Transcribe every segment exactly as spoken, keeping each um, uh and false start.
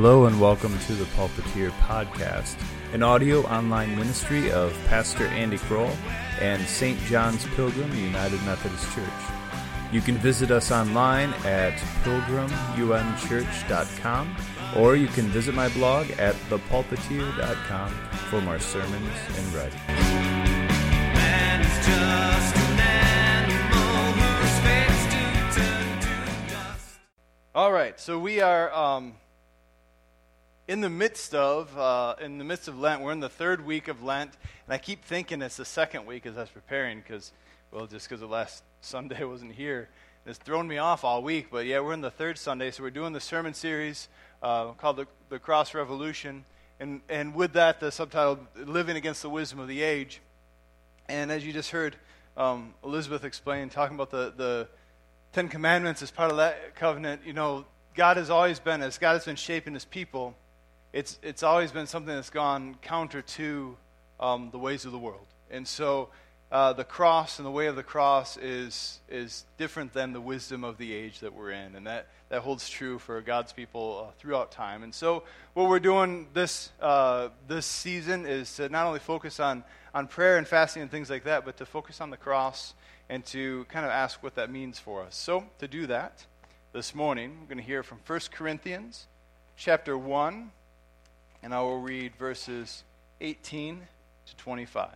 Hello and welcome to the Pulpiteer Podcast, an audio online ministry of Pastor Andy Kroll and Saint John's Pilgrim United Methodist Church. You can visit us online at pilgrim u m church dot com, or you can visit my blog at the pulpiteer dot com for more sermons and writing. Man is just an animal who expects to turn to dust. All right, so we are um, in the midst of uh, in the midst of Lent. We're in the third week of Lent, and I keep thinking it's the second week as I was preparing because, well, just because the last Sunday wasn't here, it's thrown me off all week. But yeah, we're in the third Sunday, so we're doing the sermon series uh, called the, the Cross Revolution, and and with that the subtitle "Living Against the Wisdom of the Age." And as you just heard um, Elizabeth explain, talking about the the Ten Commandments as part of that covenant, you know, God has always been, as God has been shaping His people, it's it's always been something that's gone counter to um, the ways of the world. And so uh, the cross and the way of the cross is is different than the wisdom of the age that we're in. And that, that holds true for God's people uh, throughout time. And so what we're doing this uh, this season is to not only focus on, on prayer and fasting and things like that, but to focus on the cross and to kind of ask what that means for us. So to do that, this morning, we're going to hear from First Corinthians chapter one, and I will read verses eighteen to twenty-five.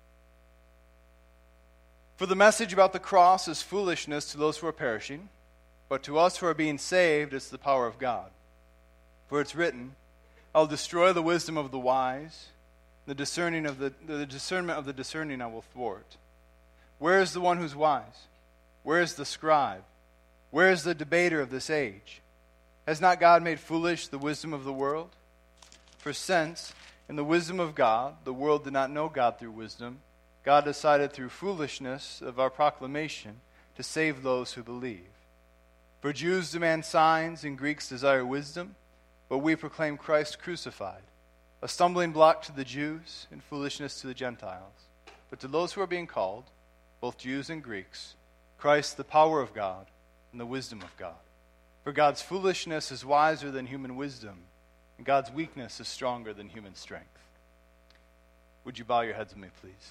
For the message about the cross is foolishness to those who are perishing, but to us who are being saved, it's the power of God. For it's written, I'll destroy the wisdom of the wise, the discerning of the, the discernment of the discerning I will thwart. Where is the one who's wise? Where is the scribe? Where is the debater of this age? Has not God made foolish the wisdom of the world? For since, in the wisdom of God, the world did not know God through wisdom, God decided through foolishness of our proclamation to save those who believe. For Jews demand signs and Greeks desire wisdom, but we proclaim Christ crucified, a stumbling block to the Jews and foolishness to the Gentiles. But to those who are being called, both Jews and Greeks, Christ the power of God and the wisdom of God. For God's foolishness is wiser than human wisdom, and God's weakness is stronger than human strength. Would you bow your heads with me, please?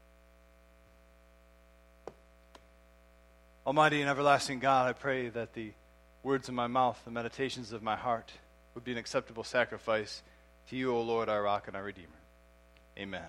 Almighty and everlasting God, I pray that the words of my mouth, the meditations of my heart, would be an acceptable sacrifice to you, O Lord, our rock and our Redeemer. Amen.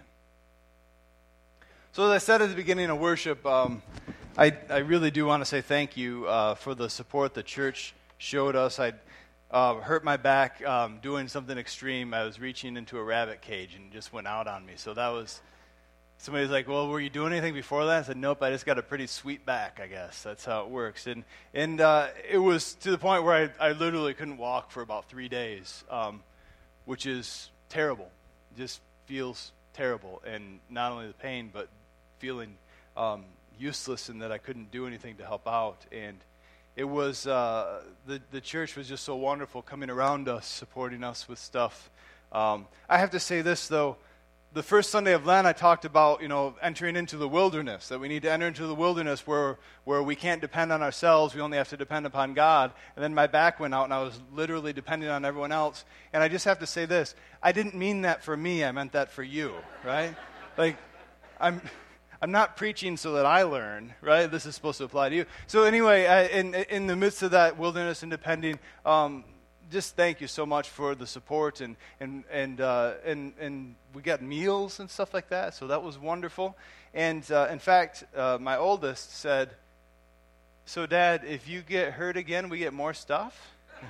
So as I said at the beginning of worship, um, I, I really do want to say thank you uh, for the support the church showed us. I uh, hurt my back um, doing something extreme. I was reaching into a rabbit cage and it just went out on me. So that was, somebody's like, well, were you doing anything before that? I said, nope, I just got a pretty sweet back, I guess. That's how it works. And and uh, it was to the point where I, I literally couldn't walk for about three days, um, which is terrible. It just feels terrible. And not only the pain, but feeling um, useless and that I couldn't do anything to help out. And it was, uh, the, the church was just so wonderful coming around us, supporting us with stuff. Um, I have to say this, though. The first Sunday of Lent, I talked about, you know, entering into the wilderness, that we need to enter into the wilderness where where we can't depend on ourselves, we only have to depend upon God. And then my back went out and I was literally depending on everyone else. And I just have to say this, I didn't mean that for me, I meant that for you, right? Like, I'm... I'm not preaching so that I learn, right? This is supposed to apply to you. So anyway, I, in in the midst of that wilderness and depending, um, just thank you so much for the support, and and and uh, and and we got meals and stuff like that. So that was wonderful. And uh, in fact, uh, my oldest said, "So, Dad, if you get hurt again, we get more stuff."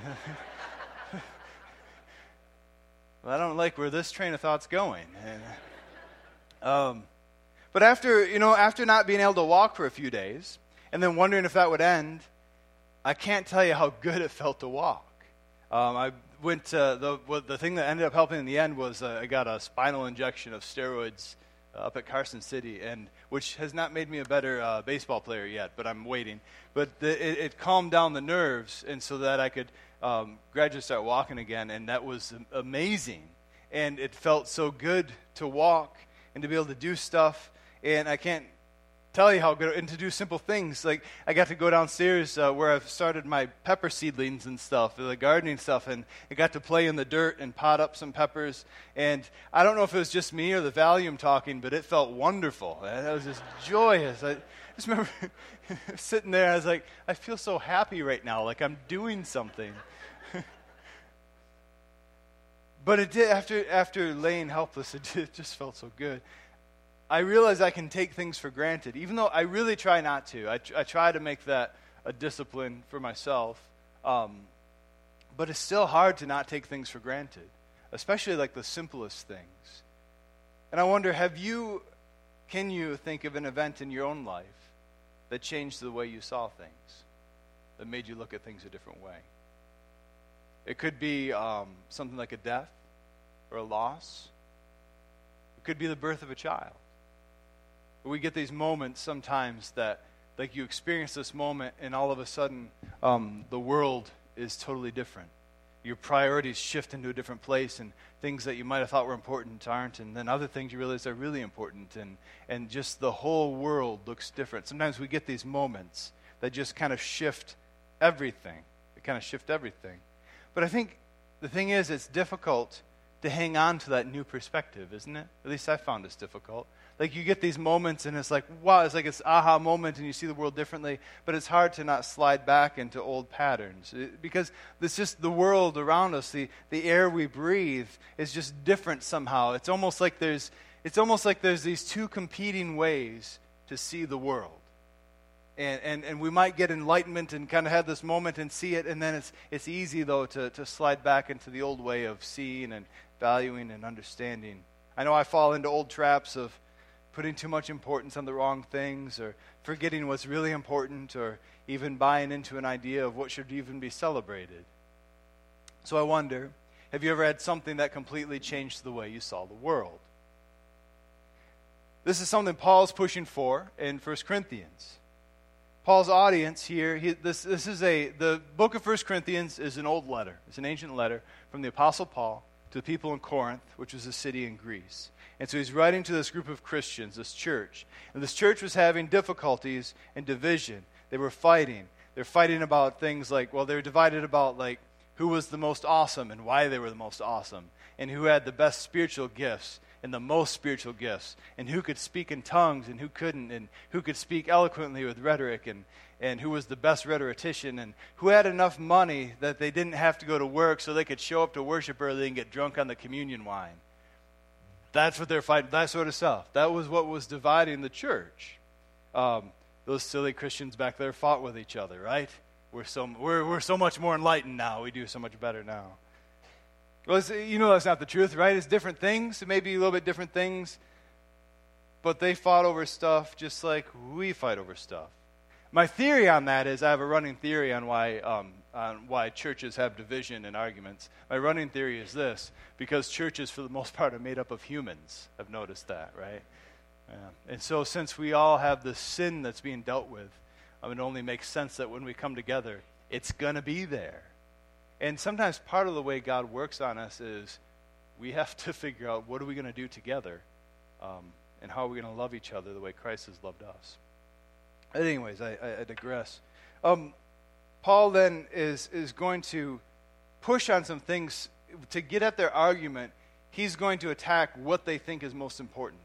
Well, I don't like where this train of thought's going. And, um. But after, you know, after not being able to walk for a few days, and then wondering if that would end, I can't tell you how good it felt to walk. Um, I went to, the well, the thing that ended up helping in the end was uh, I got a spinal injection of steroids uh, up at Carson City, and which has not made me a better uh, baseball player yet, but I'm waiting. But the, it, it calmed down the nerves, and so that I could um, gradually start walking again, and that was amazing. And it felt so good to walk and to be able to do stuff. And I can't tell you how good, and to do simple things. Like, I got to go downstairs uh, where I've started my pepper seedlings and stuff, the gardening stuff, and I got to play in the dirt and pot up some peppers. And I don't know if it was just me or the Valium talking, but it felt wonderful. That was just joyous. I just remember sitting there, I was like, I feel so happy right now, like I'm doing something. But it did, after after laying helpless, it, did, it just felt so good. I realize I can take things for granted, even though I really try not to. I, I try to make that a discipline for myself. Um, but it's still hard to not take things for granted, especially like the simplest things. And I wonder, have you, can you think of an event in your own life that changed the way you saw things, that made you look at things a different way? It could be um, something like a death or a loss. It could be the birth of a child. We get these moments sometimes that, like, you experience this moment and all of a sudden um, the world is totally different. Your priorities shift into a different place, and things that you might have thought were important aren't, and then other things you realize are really important, and, and just the whole world looks different. Sometimes we get these moments that just kind of shift everything. They kind of shift everything. But I think the thing is, it's difficult to hang on to that new perspective, isn't it? At least I found it's difficult. Like, you get these moments and it's like, wow, it's like this aha moment and you see the world differently, but it's hard to not slide back into old patterns. It, because it's just the world around us, the, the air we breathe is just different somehow. It's almost like there's it's almost like there's these two competing ways to see the world. And, and and we might get enlightenment and kind of have this moment and see it, and then it's it's easy, though, to, to slide back into the old way of seeing and valuing and understanding. I know I fall into old traps of putting too much importance on the wrong things, or forgetting what's really important, or even buying into an idea of what should even be celebrated. So I wonder, have you ever had something that completely changed the way you saw the world? This is something Paul's pushing for in First Corinthians. Paul's audience here, he, this, this is a, the book of First Corinthians is an old letter. It's an ancient letter from the Apostle Paul to the people in Corinth, which was a city in Greece. And so he's writing to this group of Christians, this church. And this church was having difficulties and division. They were fighting. They're fighting about things like, well, they're divided about like who was the most awesome and why they were the most awesome, and who had the best spiritual gifts and the most spiritual gifts, and who could speak in tongues and who couldn't, and who could speak eloquently with rhetoric, and, and who was the best rhetorician, and who had enough money that they didn't have to go to work so they could show up to worship early and get drunk on the communion wine. That's what they're fighting, that sort of stuff. That was what was dividing the church. Um, those silly Christians back there fought with each other, right? We're so we're we're so much more enlightened now. We do so much better now. Well, it's, you know that's not the truth, right? It's different things. It may be a little bit different things. But they fought over stuff just like we fight over stuff. My theory on that is, I have a running theory on why um, on why churches have division and arguments. My running theory is this: because churches, for the most part, are made up of humans. I've noticed that, right? Yeah. And so since we all have the sin that's being dealt with, um, it only makes sense that when we come together, it's going to be there. And sometimes part of the way God works on us is we have to figure out, what are we going to do together, um, and how are we going to love each other the way Christ has loved us. Anyways, I, I, I digress. Um, Paul then is is going to push on some things to get at their argument. He's going to attack what they think is most important.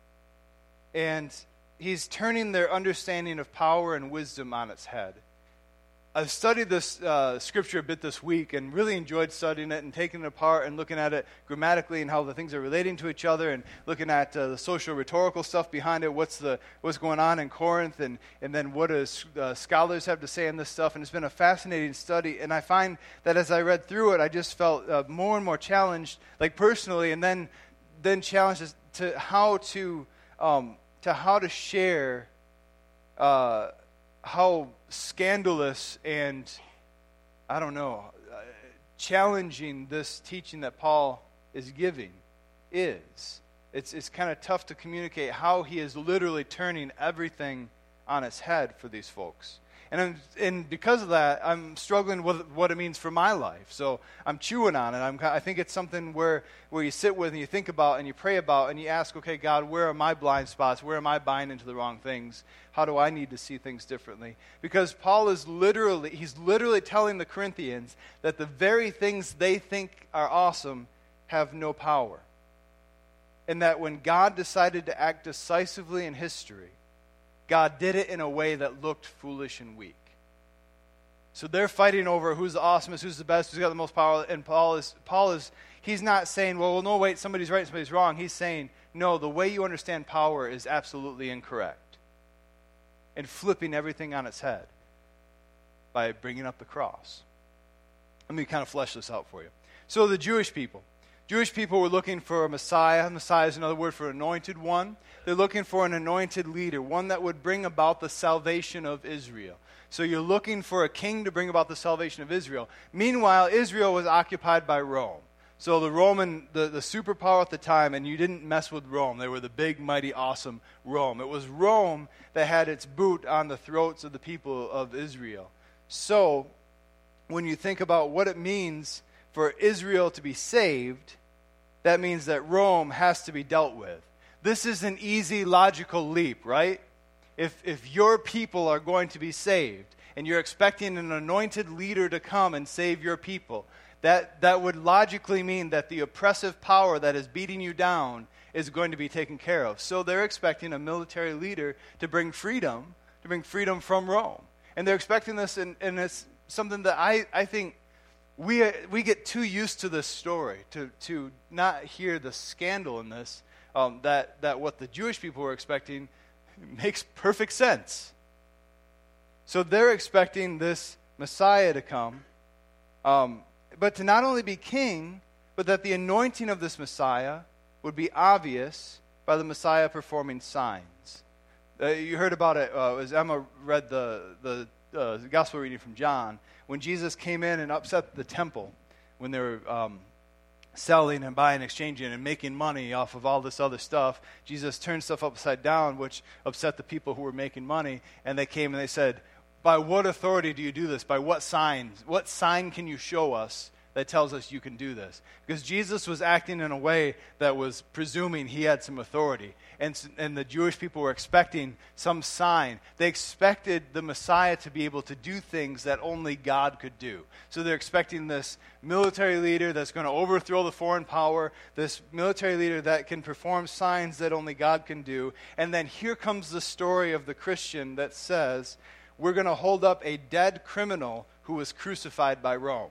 And he's turning their understanding of power and wisdom on its head. I've studied this uh, scripture a bit this week and really enjoyed studying it and taking it apart and looking at it grammatically and how the things are relating to each other, and looking at uh, the social rhetorical stuff behind it, what's the what's going on in Corinth, and, and then what does uh, scholars have to say on this stuff. And it's been a fascinating study, and I find that as I read through it, I just felt uh, more and more challenged, like personally, and then then challenged as to how to um, to how to share uh, how scandalous and, I don't know, uh, challenging this teaching that Paul is giving is. It's it's kind of tough to communicate how he is literally turning everything on its head for these folks. And I'm, and because of that, I'm struggling with what it means for my life. So I'm chewing on it. I'm, I think it's something where, where you sit with and you think about and you pray about and you ask, okay, God, where are my blind spots? Where am I buying into the wrong things? How do I need to see things differently? Because Paul is literally, he's literally telling the Corinthians that the very things they think are awesome have no power. And that when God decided to act decisively in history, God did it in a way that looked foolish and weak. So they're fighting over who's the awesomest, who's the best, who's got the most power. And Paul is, Paul is, he's not saying, well, well, no, wait, somebody's right, somebody's wrong. He's saying, no, the way you understand power is absolutely incorrect. And flipping everything on its head by bringing up the cross. Let me kind of flesh this out for you. So the Jewish people. Jewish people were looking for a Messiah. Messiah is another word for anointed one. They're looking for an anointed leader, one that would bring about the salvation of Israel. So you're looking for a king to bring about the salvation of Israel. Meanwhile, Israel was occupied by Rome. So the Roman, the, the superpower at the time, and you didn't mess with Rome. They were the big, mighty, awesome Rome. It was Rome that had its boot on the throats of the people of Israel. So when you think about what it means for Israel to be saved, that means that Rome has to be dealt with. This is an easy, logical leap, right? If if your people are going to be saved, and you're expecting an anointed leader to come and save your people, that, that would logically mean that the oppressive power that is beating you down is going to be taken care of. So they're expecting a military leader to bring freedom, to bring freedom from Rome. And they're expecting this, and, and it's something that I, I think We we get too used to this story to, to not hear the scandal in this, um, that, that what the Jewish people were expecting makes perfect sense. So they're expecting this Messiah to come, um, but to not only be king, but that the anointing of this Messiah would be obvious by the Messiah performing signs. Uh, you heard about it uh, as Emma read the, the uh, gospel reading from John. When Jesus came in and upset the temple, when they were um, selling and buying, exchanging, and making money off of all this other stuff, Jesus turned stuff upside down, which upset the people who were making money. And they came and they said, by what authority do you do this? By what signs? What sign can you show us that tells us you can do this? Because Jesus was acting in a way that was presuming he had some authority. And, and the Jewish people were expecting some sign. They expected the Messiah to be able to do things that only God could do. So they're expecting this military leader that's going to overthrow the foreign power, this military leader that can perform signs that only God can do. And then here comes the story of the Christian that says, we're going to hold up a dead criminal who was crucified by Rome.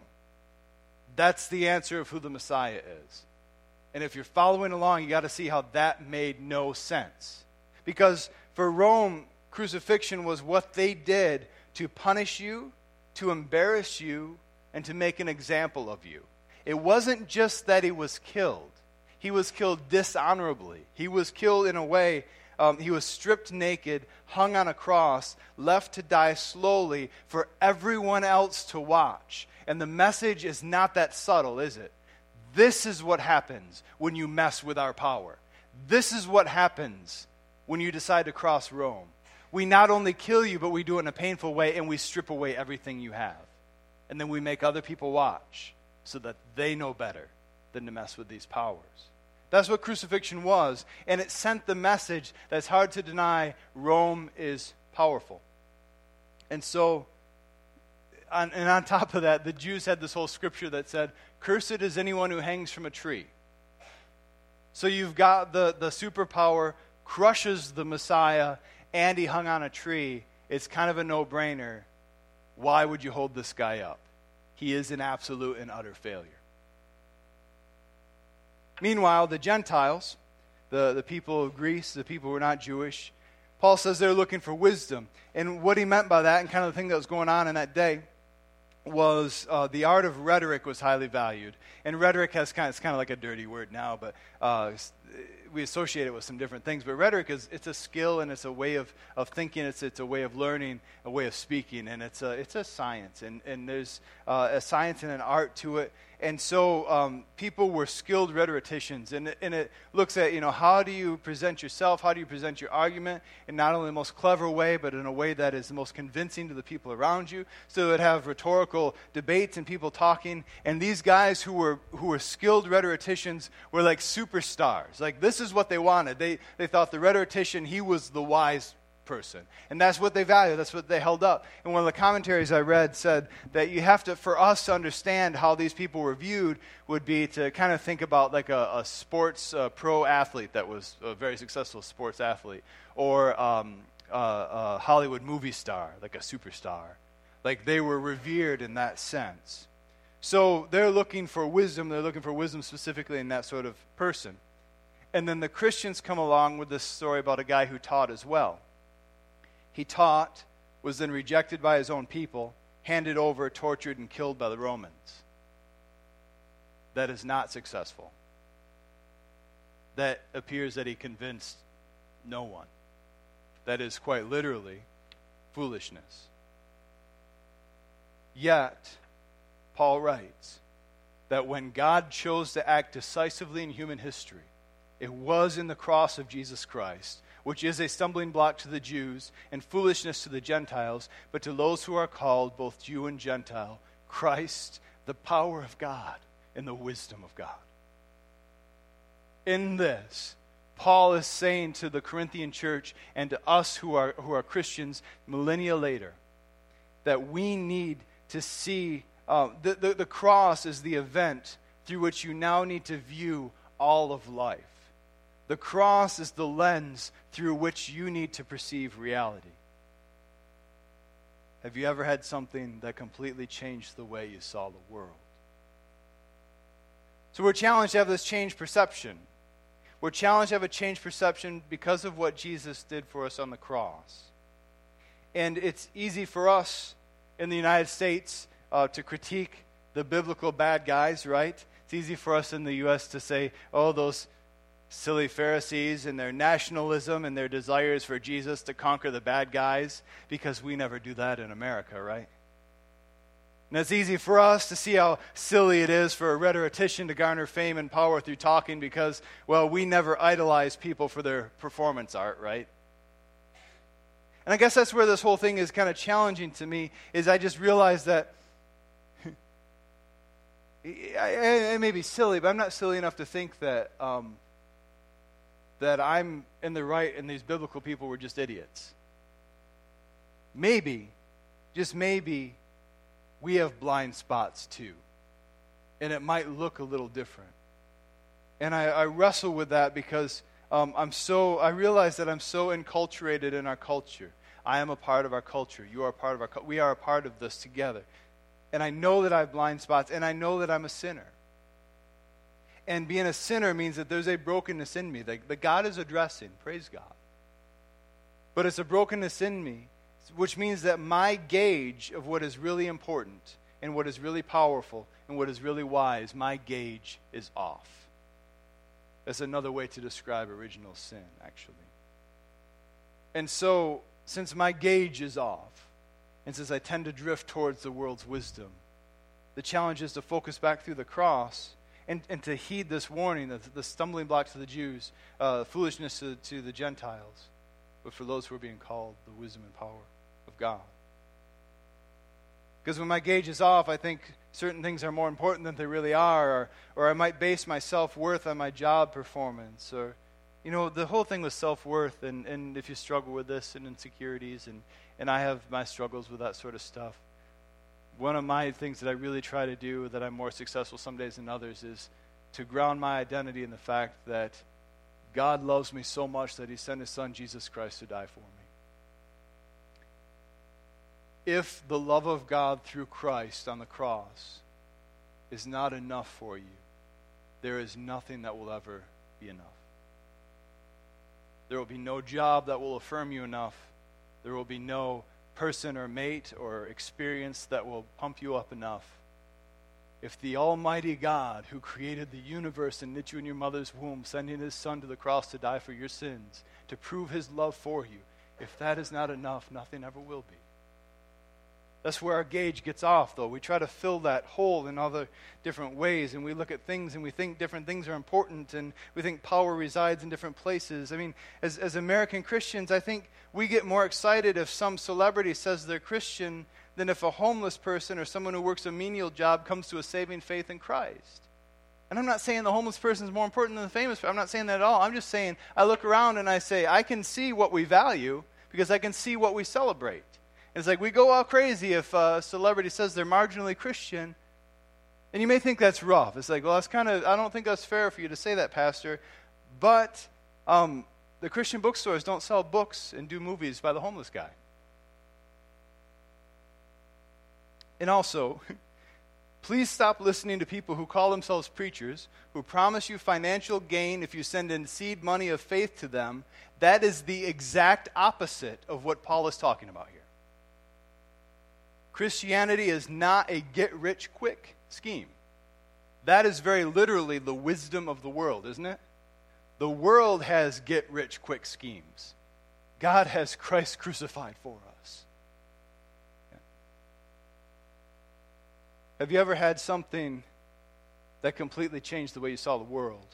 That's the answer of who the Messiah is. And if you're following along, you got to see how that made no sense. Because for Rome, crucifixion was what they did to punish you, to embarrass you, and to make an example of you. It wasn't just that he was killed. He was killed dishonorably. He was killed in a way, um, he was stripped naked, hung on a cross, left to die slowly for everyone else to watch. And the message is not that subtle, is it? This is what happens when you mess with our power. This is what happens when you decide to cross Rome. We not only kill you, but we do it in a painful way, and we strip away everything you have. And then we make other people watch so that they know better than to mess with these powers. That's what crucifixion was, and it sent the message that's hard to deny: Rome is powerful. And so, on, and on top of that, the Jews had this whole scripture that said, cursed is anyone who hangs from a tree. So you've got the, the superpower, crushes the Messiah, and he hung on a tree. It's kind of a no-brainer. Why would you hold this guy up? He is an absolute and utter failure. Meanwhile, the Gentiles, the, the people of Greece, the people who are not Jewish, Paul says they're looking for wisdom. And what he meant by that, and kind of the thing that was going on in that day, was uh, the art of rhetoric was highly valued. And rhetoric has kind of, it's kind of like a dirty word now, but uh, we associate it with some different things, but rhetoric is it's a skill and it's a way of, of thinking, it's it's a way of learning, a way of speaking, and it's a it's a science, and and there's uh, a science and an art to it. And so um, people were skilled rhetoricians, and it, and it looks at, you know, how do you present yourself, how do you present your argument in not only the most clever way, but in a way that is the most convincing to the people around you. So they'd have rhetorical debates and people talking, and these guys who were who were skilled rhetoricians were like superstars. Like, this is what they wanted. They they thought the rhetorician, he was the wise person. And that's what they valued. That's what they held up. And one of the commentaries I read said that you have to, for us to understand how these people were viewed, would be to kind of think about like a, a sports uh, pro athlete that was a very successful sports athlete, or um, uh, a Hollywood movie star, like a superstar. Like, they were revered in that sense. So they're looking for wisdom. They're looking for wisdom specifically in that sort of person. And then the Christians come along with this story about a guy who taught as well. He taught, was then rejected by his own people, handed over, tortured, and killed by the Romans. That is not successful. That appears that he convinced no one. That is quite literally foolishness. Yet, Paul writes that when God chose to act decisively in human history, it was in the cross of Jesus Christ, which is a stumbling block to the Jews and foolishness to the Gentiles, but to those who are called, both Jew and Gentile, Christ, the power of God and the wisdom of God. In this, Paul is saying to the Corinthian church and to us who are who are Christians millennia later, that we need to see uh, the, the, the cross is the event through which you now need to view all of life. The cross is the lens through which you need to perceive reality. Have you ever had something that completely changed the way you saw the world? So we're challenged to have this changed perception. We're challenged to have a changed perception because of what Jesus did for us on the cross. And it's easy for us in the United States uh, to critique the biblical bad guys, right? It's easy for us in the U S to say, oh, those silly Pharisees and their nationalism and their desires for Jesus to conquer the bad guys, because we never do that in America, right? And it's easy for us to see how silly it is for a rhetorician to garner fame and power through talking because, well, we never idolize people for their performance art, right? And I guess that's where this whole thing is kind of challenging to me, is I just realized that it may be silly, but I'm not silly enough to think that um, that I'm in the right and these biblical people were just idiots. Maybe, just maybe, we have blind spots too. And it might look a little different. And I, I wrestle with that because um, I'm so, I realize that I'm so enculturated in our culture. I am a part of our culture. You are a part of our culture. We are a part of this together. And I know that I have blind spots, and I know that I'm a sinner. And being a sinner means that there's a brokenness in me that, that God is addressing. Praise God. But it's a brokenness in me, which means that my gauge of what is really important and what is really powerful and what is really wise, my gauge is off. That's another way to describe original sin, actually. And so, since my gauge is off, and since I tend to drift towards the world's wisdom, the challenge is to focus back through the cross and, and to heed this warning, that the stumbling block to the Jews, uh, foolishness to, to the Gentiles, but for those who are being called, the wisdom and power of God. Because when my gauge is off, I think certain things are more important than they really are, or, or I might base my self-worth on my job performance, or, you know, the whole thing with self-worth, and, and if you struggle with this and insecurities, and, and I have my struggles with that sort of stuff, one of my things that I really try to do, that I'm more successful some days than others, is to ground my identity in the fact that God loves me so much that he sent his son, Jesus Christ, to die for me. If the love of God through Christ on the cross is not enough for you, there is nothing that will ever be enough. There will be no job that will affirm you enough. There will be no person or mate or experience that will pump you up enough. if the Almighty God who created the universe and knit you in your mother's womb, sending his Son to the cross to die for your sins, to prove his love for you, if that is not enough, nothing ever will be. That's where our gauge gets off, though. We try to fill that hole in other different ways, and we look at things and we think different things are important, and we think power resides in different places. I mean, as, as American Christians, I think we get more excited if some celebrity says they're Christian than if a homeless person or someone who works a menial job comes to a saving faith in Christ. And I'm not saying the homeless person is more important than the famous person. I'm not saying that at all. I'm just saying I look around and I say, I can see what we value because I can see what we celebrate. It's like we go all crazy if a celebrity says they're marginally Christian, and you may think that's rough. It's like, well, that's kind of, I don't think that's fair for you to say that, Pastor. But um, the Christian bookstores don't sell books and do movies by the homeless guy. And also, please stop listening to people who call themselves preachers, who promise you financial gain if you send in seed money of faith to them. That is the exact opposite of what Paul is talking about here. Christianity is not a get-rich-quick scheme. That is very literally the wisdom of the world, isn't it? The world has get-rich-quick schemes. God has Christ crucified for us. Yeah. Have you ever had something that completely changed the way you saw the world?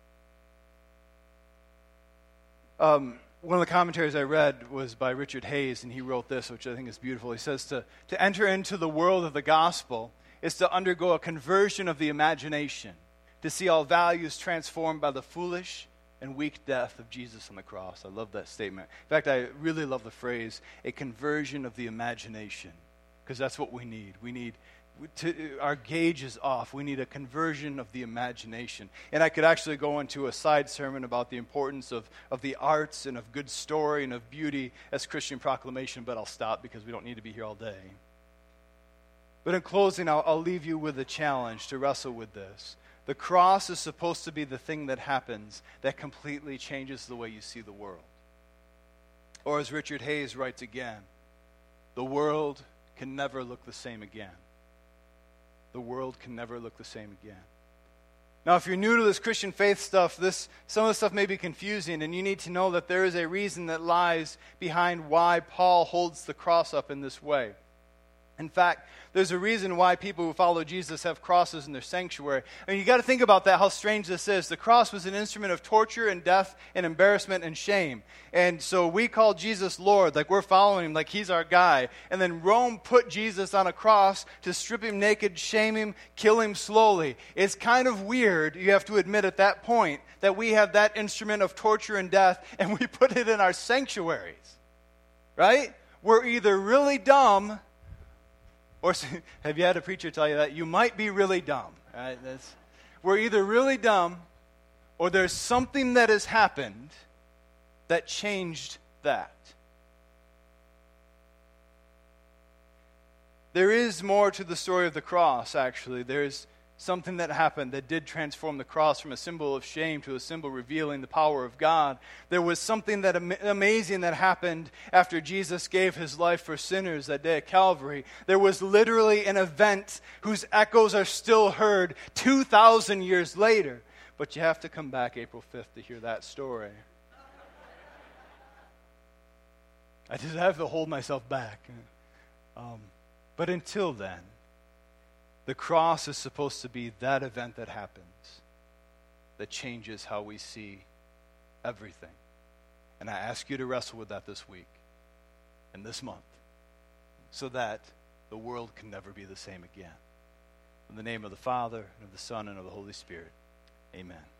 Um... One of the commentaries I read was by Richard Hayes, and he wrote this, which I think is beautiful. He says, to, to enter into the world of the gospel is to undergo a conversion of the imagination, to see all values transformed by the foolish and weak death of Jesus on the cross. I love that statement. In fact, I really love the phrase, a conversion of the imagination, because that's what we need. We need To, our gauge is off. We need a conversion of the imagination. And I could actually go into a side sermon about the importance of, of the arts and of good story and of beauty as Christian proclamation, but I'll stop because we don't need to be here all day. But in closing, I'll, I'll leave you with a challenge to wrestle with this. The cross is supposed to be the thing that happens that completely changes the way you see the world. Or as Richard Hayes writes again, the world can never look the same again. The world can never look the same again. Now, if you're new to this Christian faith stuff, this some of the stuff may be confusing, and you need to know that there is a reason that lies behind why Paul holds the cross up in this way. In fact, there's a reason why people who follow Jesus have crosses in their sanctuary. I mean, you got to think about that, how strange this is. The cross was an instrument of torture and death and embarrassment and shame. And so we call Jesus Lord, like we're following him, like he's our guy. And then Rome put Jesus on a cross to strip him naked, shame him, kill him slowly. It's kind of weird, you have to admit at that point, that we have that instrument of torture and death and we put it in our sanctuaries. Right? We're either really dumb, or have you had a preacher tell you that? You might be really dumb. Right? That's, we're either really dumb or there's something that has happened that changed that. There is more to the story of the cross, actually. There's something that happened that did transform the cross from a symbol of shame to a symbol revealing the power of God. There was something that am- amazing that happened after Jesus gave his life for sinners that day at Calvary. There was literally an event whose echoes are still heard two thousand years later. But you have to come back April fifth to hear that story. I just have to hold myself back. Um, but until then, the cross is supposed to be that event that happens that changes how we see everything. And I ask you to wrestle with that this week and this month so that the world can never be the same again. In the name of the Father, and of the Son, and of the Holy Spirit, amen.